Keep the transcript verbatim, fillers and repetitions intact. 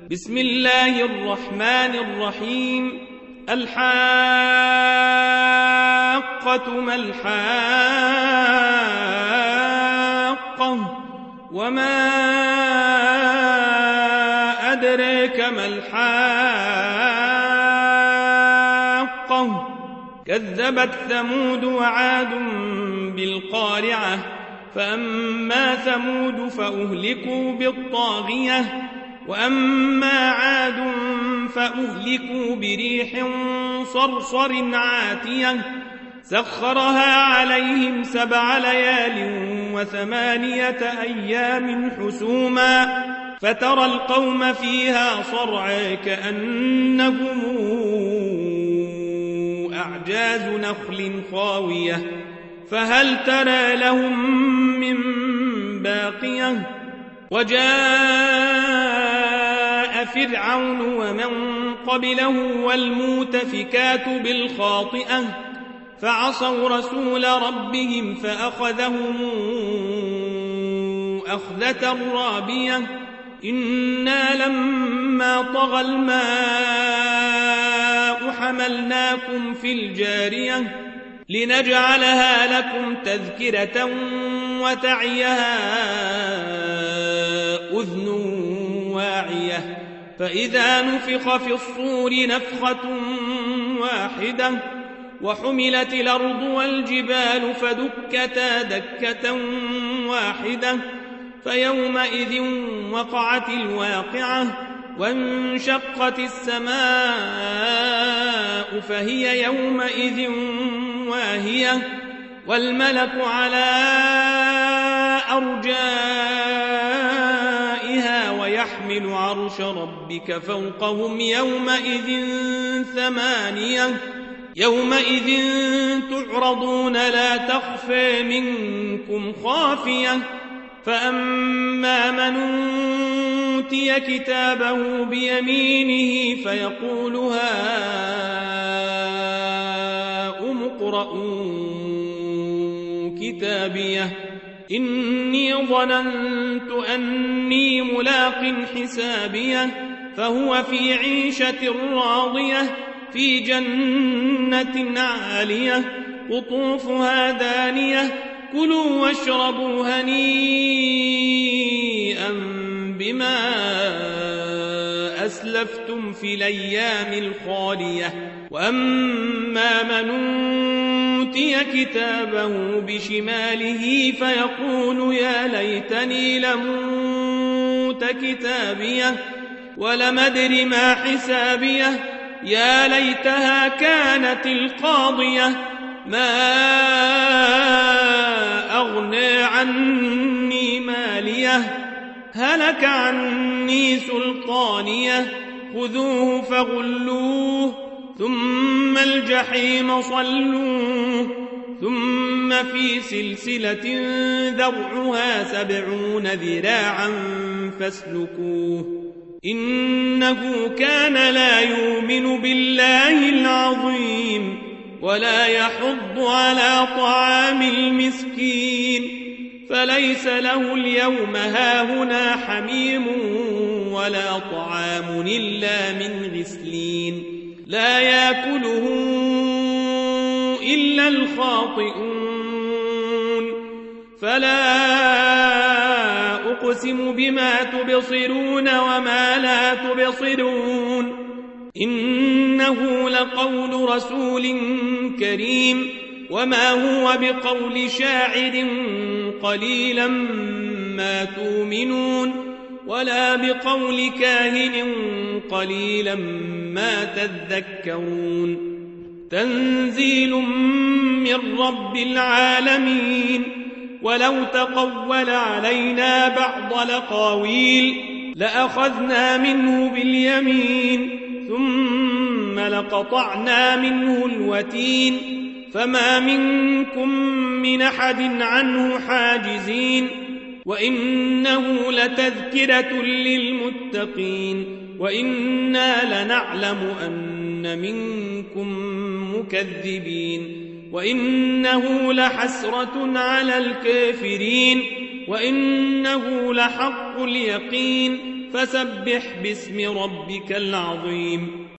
بسم الله الرحمن الرحيم. الحاقة ما الحاقة وما أدريك ما الحاقة كذبت ثمود وعاد بالقارعة فأما ثمود فأهلكوا بالطاغية وأما عاد فأهلكوا بريح صرصر عاتية سخرها عليهم سبع ليال وثمانية أيام حسوما فترى القوم فيها صرعى كأنهم أعجاز نخل خاوية فهل ترى لهم من باقية وجاء فرعون ومن قبله والمؤتفكات بالخاطئة فعصوا رسول ربهم فأخذهم أخذة رابية إنا لما طغى الماء حملناكم في الجارية لنجعلها لكم تذكرة وتعيها أذن واعية فإذا نفخ في الصور نفخة واحدة وحملت الأرض والجبال فدكتا دكة واحدة فيومئذ وقعت الواقعة وانشقت السماء فهي يومئذ واهية والملك على أرجائها ويحمل عرش ربك فوقهم يومئذ ثمانية يومئذ تعرضون لا تخفى منكم خافية فأما من أوتي كتابه بيمينه فيقول هاؤم اقرءوا كتابيه إني ظننت أني ملاق حسابيه فهو في عيشة راضية في جنة عالية قطوفها دانية كلوا واشربوا هنيئا بما أسلفتم في الأيام الخالية وأما من أوتي كتابه بشماله فيقول يا ليتني لموت كتابيه ولم أدر ما حسابيه يا ليتها كانت القاضية ما أغنى عني ماليه هلك عني سلطانيه خذوه فغلوه ثم الجحيم صلوه ثم في سلسلة ذرعها سبعون ذراعا فاسلكوه إنه كان لا يؤمن بالله العظيم ولا يحض على طعام المسكين فليس له اليوم هاهنا حميم ولا طعام إلا من غسلين لا يأكله إلا الخاطئون فلا أقسم بما تبصرون وما لا تبصرون إنه لقول رسول كريم وما هو بقول شاعر قليلا ما تؤمنون ولا بقول كاهن قليلا ما تذكرون تنزيل من رب العالمين ولو تقول علينا بعض الأقاويل لأخذنا منه باليمين ثم لقطعنا منه الوتين فما منكم من أحد عنه حاجزين وإنه لتذكرة للمتقين وإنا لنعلم أن منكم مكذبين وإنه لحسرة على الكافرين وإنه لحق اليقين فسبح باسم ربك العظيم